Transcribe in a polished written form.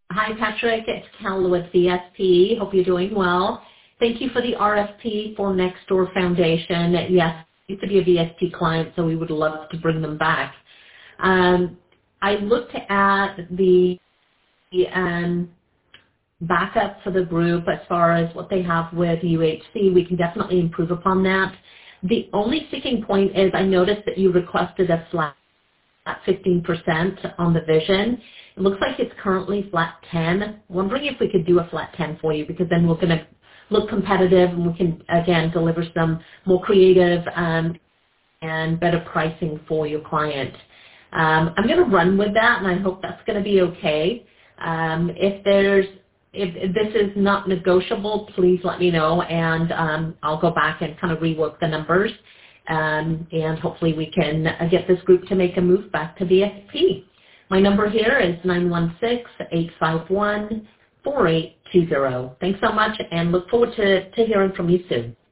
Hi, Patrick. It's Cal with VSP. Hope you're doing well. Thank you for the RFP for Nextdoor Foundation. Yes, used to be a VSP client, so we would love to bring them back. I looked at the backup for the group as far as what they have with UHC. We can definitely improve upon that. The only sticking point is I noticed that you requested a flat at 15% on the vision. It looks like it's currently flat 10. Wondering if we could do a flat 10 for you, because then we're going to look competitive and we can, again, deliver some more creative and better pricing for your client. I'm going to run with that, and I hope that's going to be okay. If this is not negotiable, please let me know, and I'll go back and kind of rework the numbers. And hopefully we can get this group to make a move back to VSP. My number here is 916-851-4820. Thanks so much, and look forward to hearing from you soon.